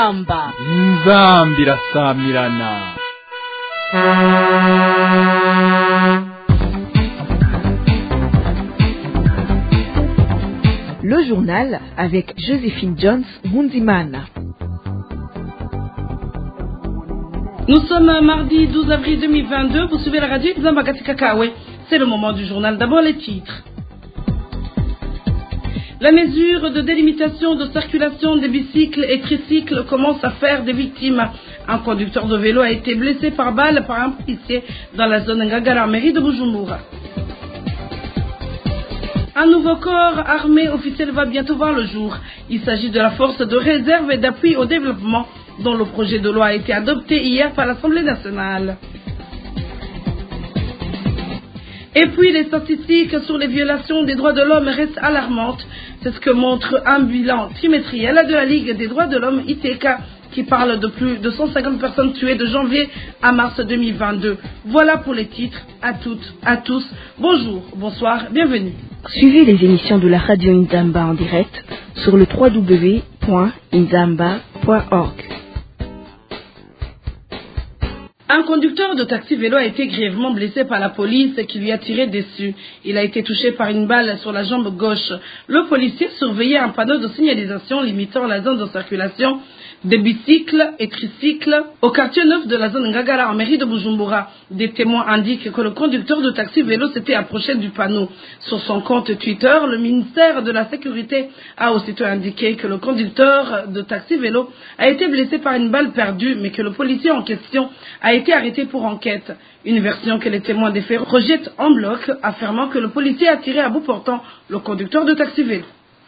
inzambi irasamirana. Le journal avec Joséphine Jones Mundimana. Nous sommes mardi 12 avril 2022, vous suivez la radio Nzamba katika Kawe. C'est le moment du journal. D'abord les titres. La mesure de délimitation de circulation des bicycles et tricycles commence à faire des victimes. Un conducteur de vélo a été blessé par balle par un policier dans la zone Ngagara, mairie de Bujumbura. Un nouveau corps armé officiel va bientôt voir le jour. Il s'agit de la force de réserve et d'appui au développement dont le projet de loi a été adopté hier par l'Assemblée nationale. Et puis les statistiques sur les violations des droits de l'homme restent alarmantes. C'est ce que montre un bilan trimestriel de la Ligue des droits de l'homme ITK qui parle de plus de 150 personnes tuées de janvier à mars 2022. Voilà pour les titres. À toutes, à tous. Bonjour, bonsoir, bienvenue. Suivez les émissions de la radio Nzamba en direct sur le www.nzamba.org. Un conducteur de taxi vélo a été grièvement blessé par la police qui lui a tiré dessus. Il a été touché par une balle sur la jambe gauche. Le policier surveillait un panneau de signalisation limitant la zone de circulation des bicycles et tricycles au quartier 9 de la zone Ngagara en mairie de Bujumbura. Des témoins indiquent que le conducteur de taxi vélo s'était approché du panneau. Sur son compte Twitter, le ministère de la Sécurité a aussitôt indiqué que le conducteur de taxi vélo a été blessé par une balle perdue, mais que le policier en question a été arrêté pour enquête. Une version que les témoins des faits rejettent en bloc, affirmant que le policier a tiré à bout portant le conducteur de taxi vélo.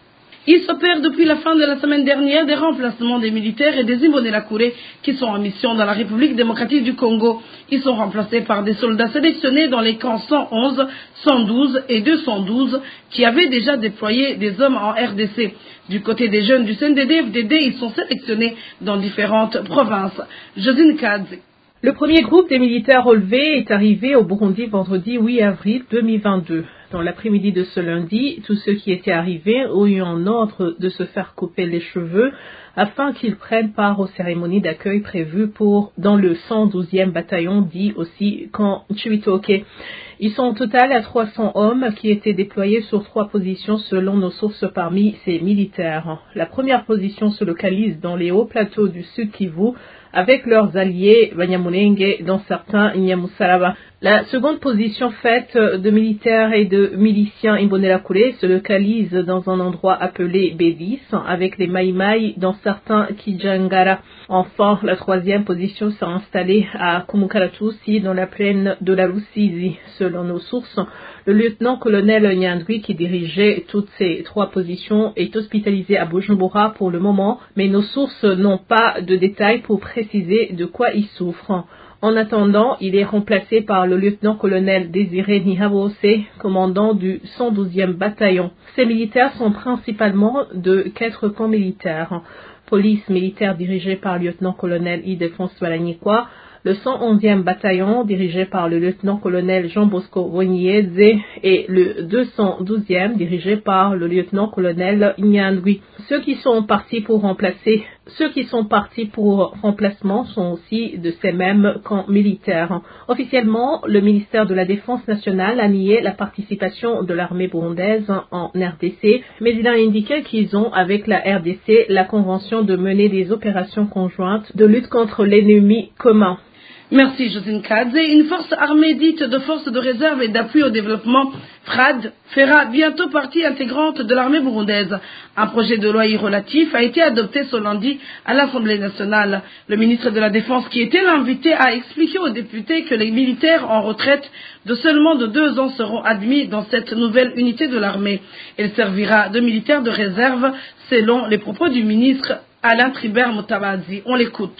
Il s'opère depuis la fin de la semaine dernière des remplacements des militaires et des Imbonerakure qui sont en mission dans la République démocratique du Congo. Ils sont remplacés par des soldats sélectionnés dans les camps 111, 112 et 212 qui avaient déjà déployé des hommes en RDC. Du côté des jeunes du CNDD-FDD, ils sont sélectionnés dans différentes provinces. Josine Kadze. Le premier groupe des militaires relevés est arrivé au Burundi vendredi 8 avril 2022. Dans l'après-midi de ce lundi, tous ceux qui étaient arrivés ont eu en ordre de se faire couper les cheveux afin qu'ils prennent part aux cérémonies d'accueil prévues dans le 112e bataillon dit aussi camp Chibitoke. Ils sont au total à 300 hommes qui étaient déployés sur 3 positions selon nos sources parmi ces militaires. La première position se localise dans les hauts plateaux du Sud Kivu avec leurs alliés Banyamulenge dans certains Nyamusaraba. La seconde position faite de militaires et de miliciens Imbonerakure se localise dans un endroit appelé B10 avec les Maïmaï dans certains Kijangara. Enfin, la troisième position s'est installée à Kumukaratusi dans la plaine de la Rusizi. Selon nos sources, le lieutenant-colonel Nyandwi qui dirigeait toutes ces 3 positions est hospitalisé à Bujumbura pour le moment, mais nos sources n'ont pas de détails pour préciser de quoi il souffre. En attendant, il est remplacé par le lieutenant-colonel Désiré Nihabose, commandant du 112e bataillon. Ces militaires sont principalement de 4 camps militaires. Police militaire dirigée par le lieutenant-colonel Ildefonse Balagnikwa, le 111e bataillon dirigé par le lieutenant-colonel Jean-Bosco Wonyeze et le 212e dirigé par le lieutenant-colonel Nyandwi. Ceux qui sont partis pour remplacement sont aussi de ces mêmes camps militaires. Officiellement, le ministère de la Défense nationale a nié la participation de l'armée burundaise en RDC, mais il a indiqué qu'ils ont avec la RDC la convention de mener des opérations conjointes de lutte contre l'ennemi commun. Merci Josine Kadze. Une force armée dite de force de réserve et d'appui au développement, FRAD, fera bientôt partie intégrante de l'armée burundaise. Un projet de loi y relatif a été adopté ce lundi à l'Assemblée nationale. Le ministre de la Défense, qui était l'invité, a expliqué aux députés que les militaires en retraite de seulement de 2 ans seront admis dans cette nouvelle unité de l'armée. Elle servira de militaire de réserve, selon les propos du ministre Alain Tribert Mutabazi. On l'écoute.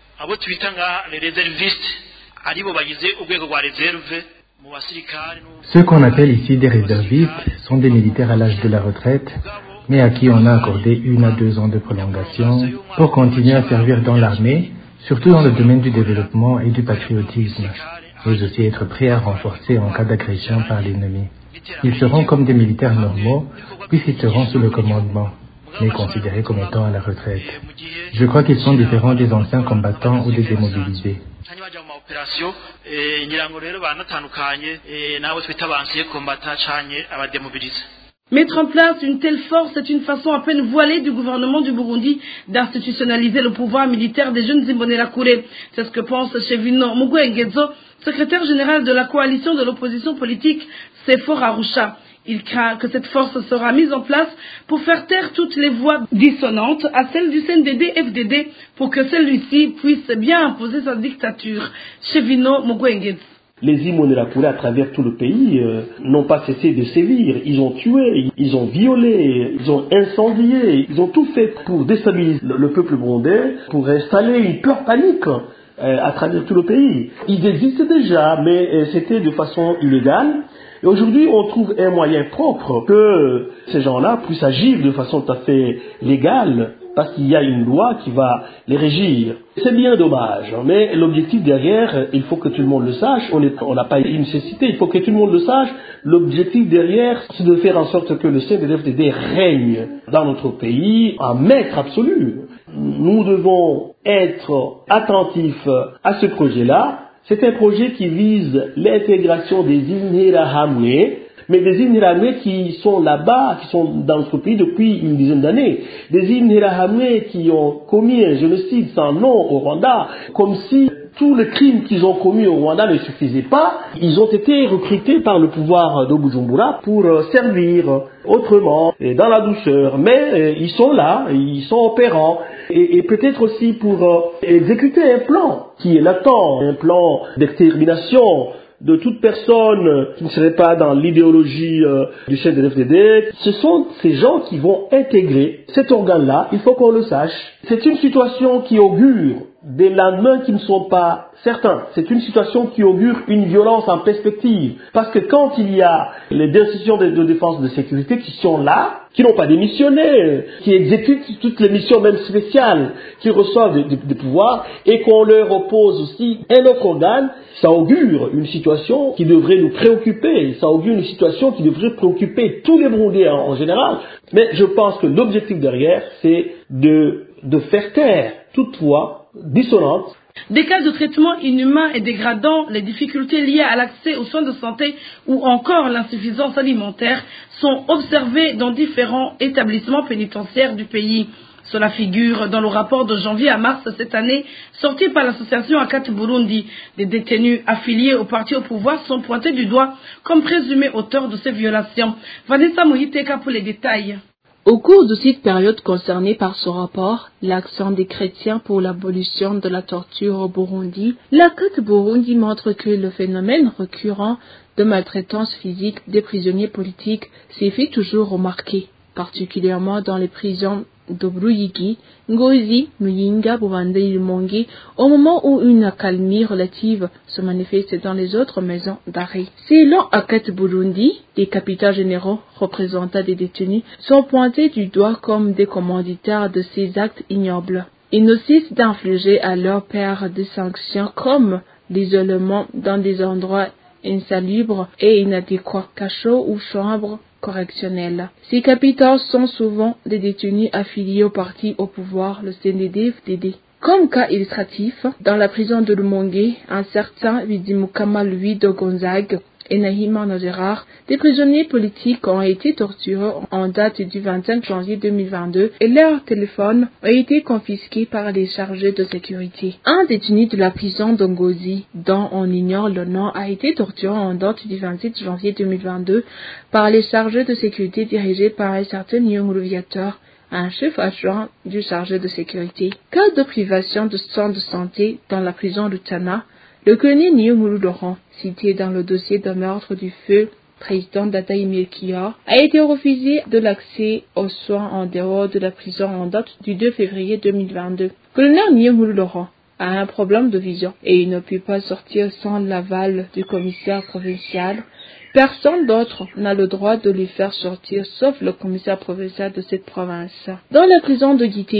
Ceux qu'on appelle ici des réservistes sont des militaires à l'âge de la retraite, mais à qui on a accordé 1 à 2 ans de prolongation pour continuer à servir dans l'armée, surtout dans le domaine du développement et du patriotisme, mais aussi être prêts à renforcer en cas d'agression par l'ennemi. Ils seront comme des militaires normaux, puisqu'ils seront sous le commandement. mais considérés comme étant à la retraite. Je crois qu'ils sont différents des anciens combattants ou des démobilisés. Mettre en place une telle force est une façon à peine voilée du gouvernement du Burundi d'institutionnaliser le pouvoir militaire des jeunes Imbonerakure. C'est ce que pense Chevino Mugwengezo, secrétaire général de la coalition de l'opposition politique Sefor Arusha. Il craint que cette force sera mise en place pour faire taire toutes les voix dissonantes à celles du CNDD-FDD pour que celui-ci puisse bien imposer sa dictature. Chevino Mugwengezo. Les Imbonerakure à travers tout le pays n'ont pas cessé de sévir. Ils ont tué, ils ont violé, ils ont incendié, ils ont tout fait pour déstabiliser le peuple burundais, pour installer une peur panique à travers tout le pays. Ils existaient déjà, mais c'était de façon illégale. Et aujourd'hui, on trouve un moyen propre que ces gens-là puissent agir de façon tout à fait légale, parce qu'il y a une loi qui va les régir. C'est bien dommage, mais l'objectif derrière, il faut que tout le monde le sache, on n'a pas une nécessité, il faut que tout le monde le sache, l'objectif derrière, c'est de faire en sorte que le CNDD-FDD règne dans notre pays, en maître absolu. Nous devons être attentifs à ce projet-là. C'est un projet qui vise l'intégration des Interahamwe, mais des Interahamwe qui sont là-bas, qui sont dans notre pays depuis une dizaine d'années. Des Interahamwe qui ont commis un génocide sans nom au Rwanda, comme si tous les crimes qu'ils ont commis au Rwanda ne suffisaient pas. Ils ont été recrutés par le pouvoir de Bujumbura pour servir autrement et dans la douceur. Mais ils sont là, ils sont opérants. Et peut-être aussi pour exécuter un plan qui est latent, un plan d'extermination de toute personne qui ne serait pas dans l'idéologie du chef de l'FDD. Ce sont ces gens qui vont intégrer cet organe-là, il faut qu'on le sache. C'est une situation qui augure des lendemains qui ne sont pas certains. C'est une situation qui augure une violence en perspective. Parce que quand il y a les décisions de défense et de sécurité qui sont là, qui n'ont pas démissionné, qui exécutent toutes les missions même spéciales, qui reçoivent des pouvoirs, et qu'on leur oppose aussi un autre organe, ça augure une situation qui devrait nous préoccuper, ça augure une situation qui devrait préoccuper tous les Burundais en général. Mais je pense que l'objectif derrière, c'est de faire taire toute voix dissonante. Des cas de traitement inhumain et dégradant, les difficultés liées à l'accès aux soins de santé ou encore l'insuffisance alimentaire sont observées dans différents établissements pénitentiaires du pays. Cela figure dans le rapport de janvier à mars cette année, sorti par l'association Akati Burundi. Des détenus affiliés au parti au pouvoir sont pointés du doigt comme présumés auteurs de ces violations. Vanessa Mohiteka pour les détails. Au cours de cette période concernée par ce rapport, l'action des chrétiens pour l'abolition de la torture au Burundi, l'Akati Burundi montre que le phénomène récurrent de maltraitance physique des prisonniers politiques s'est fait toujours remarquer, particulièrement dans les prisons de Bruyigi, Ngozi, Muyinga, Bubanda et Lumongi, au moment où une accalmie relative se manifeste dans les autres maisons d'arrêt. Selon Akati Burundi, les capitans généraux représentant des détenus sont pointés du doigt comme des commanditaires de ces actes ignobles. Ils ne cessent d'infliger à leurs pairs des sanctions comme l'isolement dans des endroits insalubres et inadéquats, cachots ou chambres correctionnelles. Ces capitaux sont souvent des détenus affiliés au parti au pouvoir, le CNDD-FDD. Comme cas illustratif, dans la prison de Lumonge, un certain Vidimukama Louis de Gonzague et Nahima Nozerar, des prisonniers politiques ont été torturés en date du 25 janvier 2022 et leurs téléphones ont été confisqués par les chargés de sécurité. Un détenu de la prison de Ngozi, dont on ignore le nom, a été torturé en date du 27 janvier 2022 par les chargés de sécurité dirigés par un certain Nyonguru Viateur, un chef adjoint du chargé de sécurité. Cas de privation de soins de santé dans la prison de Tana, le colonel Nyonguru Laurent, cité dans le dossier de meurtre du feu président Dadaï Melchior, a été refusé de l'accès aux soins en dehors de la prison en date du 2 février 2022. Le colonel Nyonguru Laurent a un problème de vision et il ne peut pas sortir sans l'aval du commissaire provincial. Personne d'autre n'a le droit de lui faire sortir sauf le commissaire provincial de cette province. Dans la prison de Gitega,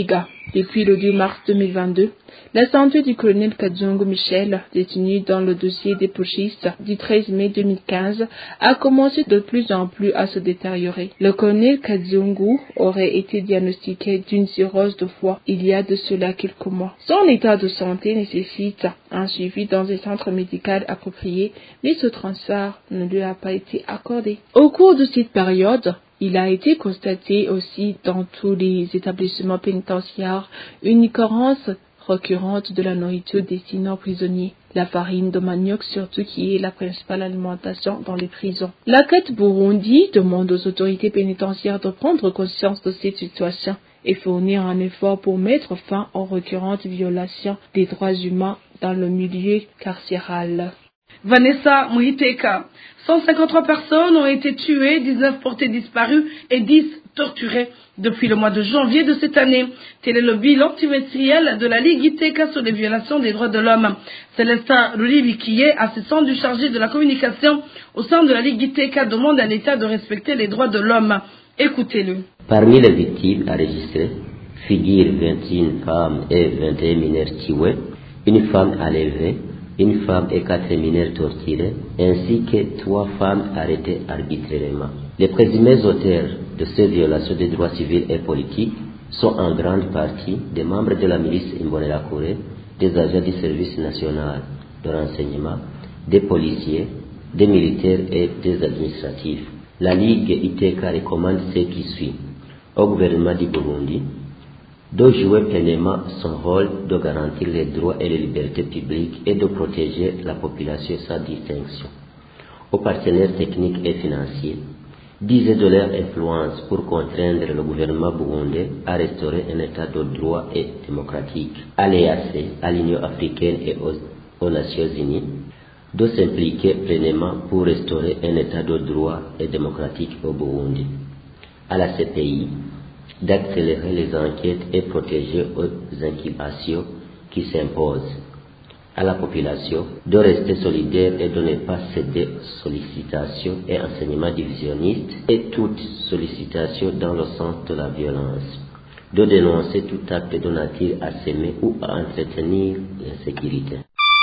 Depuis le 2 mars 2022, la santé du colonel Kadzungu Michel, détenu dans le dossier des putschistes du 13 mai 2015, a commencé de plus en plus à se détériorer. Le colonel Kadzungu aurait été diagnostiqué d'une cirrhose de foie il y a de cela quelques mois. Son état de santé nécessite un suivi dans un centre médical approprié, mais ce transfert ne lui a pas été accordé. Au cours de cette période, il a été constaté aussi dans tous les établissements pénitentiaires une carence récurrente de la nourriture destinée aux prisonniers, la farine de manioc surtout qui est la principale alimentation dans les prisons. La CAT Burundi demande aux autorités pénitentiaires de prendre conscience de cette situation et fournir un effort pour mettre fin aux récurrentes violations des droits humains dans le milieu carcéral. Vanessa Muhiteka. 153 personnes ont été tuées, 19 portées disparues et 10 torturées depuis le mois de janvier de cette année. Tel est le bilan trimestriel de la Ligue Iteka sur les violations des droits de l'homme. Célestin Loulivikié, assistant du chargé de la communication au sein de la Ligue Iteka, demande à l'État de respecter les droits de l'homme. Écoutez-le. Parmi les victimes enregistrées figurent 21 femmes et 21 mineurs tués, une femme enlevée, une femme et 4 mineurs torturés, ainsi que 3 femmes arrêtées arbitrairement. Les présumés auteurs de ces violations des droits civils et politiques sont en grande partie des membres de la milice Imbonerakure, des agents du service national de renseignement, des policiers, des militaires et des administratifs. La Ligue Iteka recommande ce qui suit au gouvernement du Burundi de jouer pleinement son rôle de garantir les droits et les libertés publiques et de protéger la population sans distinction. Aux partenaires techniques et financiers, d'user de leur influence pour contraindre le gouvernement burundais à restaurer un état de droit et démocratique, à l'EAC, à l'Union africaine et aux Nations unies, de s'impliquer pleinement pour restaurer un état de droit et démocratique au Burundi, à la CPI, d'accélérer les enquêtes et protéger aux incubations qui s'imposent, à la population de rester solidaire et de ne pas céder aux sollicitations et enseignements divisionnistes et toute sollicitation dans le sens de la violence, de dénoncer tout acte de nature à semer ou à entretenir l'insécurité.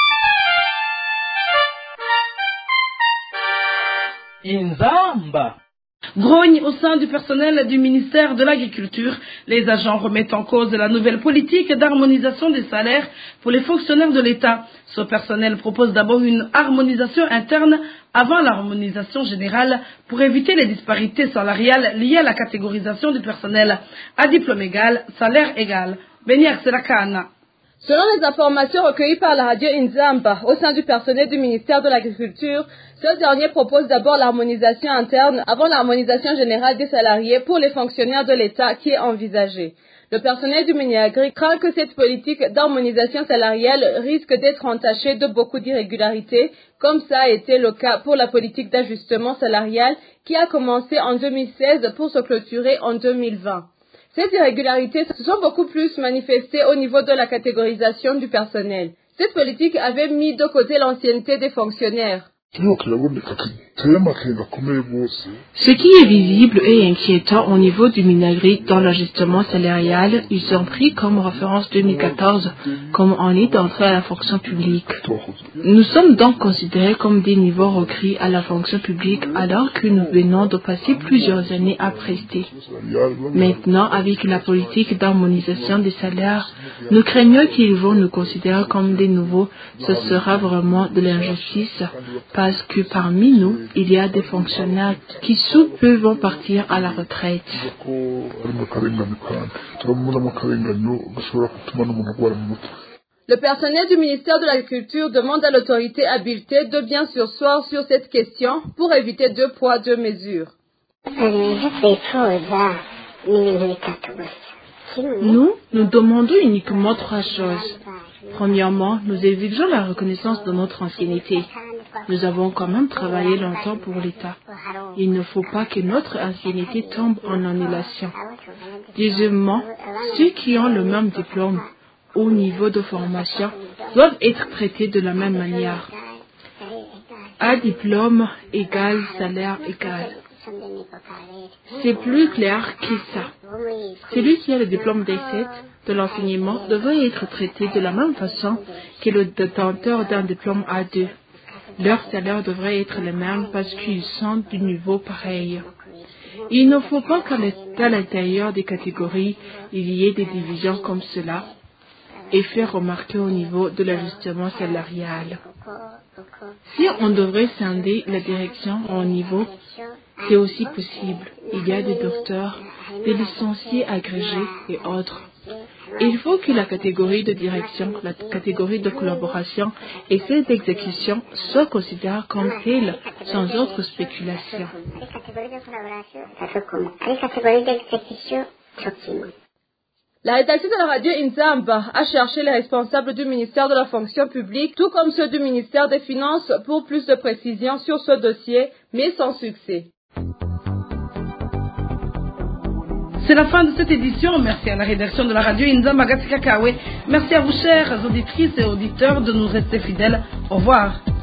Inzamba. Grogne au sein du personnel du ministère de l'Agriculture. Les agents remettent en cause la nouvelle politique d'harmonisation des salaires pour les fonctionnaires de l'État. Ce personnel propose d'abord une harmonisation interne avant l'harmonisation générale pour éviter les disparités salariales liées à la catégorisation du personnel. À diplôme égal, salaire égal. Beni Akselakana. Selon les informations recueillies par la radio Inzamba au sein du personnel du ministère de l'Agriculture, ce dernier propose d'abord l'harmonisation interne avant l'harmonisation générale des salariés pour les fonctionnaires de l'État qui est envisagée. Le personnel du Miniagri craint que cette politique d'harmonisation salariale risque d'être entachée de beaucoup d'irrégularités, comme ça a été le cas pour la politique d'ajustement salarial qui a commencé en 2016 pour se clôturer en 2020. Ces irrégularités se sont beaucoup plus manifestées au niveau de la catégorisation du personnel. Cette politique avait mis de côté l'ancienneté des fonctionnaires. Ce qui est visible et inquiétant au niveau du Minagri dans l'ajustement salarial, ils sont pris comme référence 2014, comme on est entré à la fonction publique. Nous sommes donc considérés comme des niveaux requis à la fonction publique alors que nous venons de passer plusieurs années à prester. Maintenant, avec la politique d'harmonisation des salaires, nous craignons qu'ils vont nous considérer comme des nouveaux. Ce sera vraiment de l'injustice parce que parmi nous, il y a des fonctionnaires qui sous peu vont partir à la retraite. Le personnel du ministère de l'Agriculture demande à l'autorité habilitée de bien surseoir sur cette question pour éviter 2 poids, 2 mesures. Nous demandons uniquement 3 choses. Premièrement, nous exigeons la reconnaissance de notre ancienneté. Nous avons quand même travaillé longtemps pour l'État. Il ne faut pas que notre ancienneté tombe en annulation. Deuxièmement, ceux qui ont le même diplôme au niveau de formation doivent être traités de la même manière. À diplôme égal, salaire égal. C'est plus clair que ça. Celui qui a le diplôme D7 de l'enseignement devrait être traité de la même façon que le détenteur d'un diplôme A2. Leur salaire devrait être le même parce qu'ils sont du niveau pareil. Il ne faut pas qu'à l'intérieur des catégories, il y ait des divisions comme cela et faire remarquer au niveau de l'ajustement salarial. Si on devrait scinder la direction en niveau, c'est aussi possible. Il y a des docteurs, des licenciés agrégés et autres. Il faut que la catégorie de direction, la catégorie de collaboration et celle d'exécution soient considérées comme telles, sans autre spéculation. La rédaction de la radio Inzamba a cherché les responsables du ministère de la fonction publique, tout comme ceux du ministère des Finances, pour plus de précisions sur ce dossier, mais sans succès. C'est la fin de cette édition. Merci à la rédaction de la radio Inzamba Gatsika Kawe. Merci à vous, chères auditrices et auditeurs, de nous rester fidèles. Au revoir.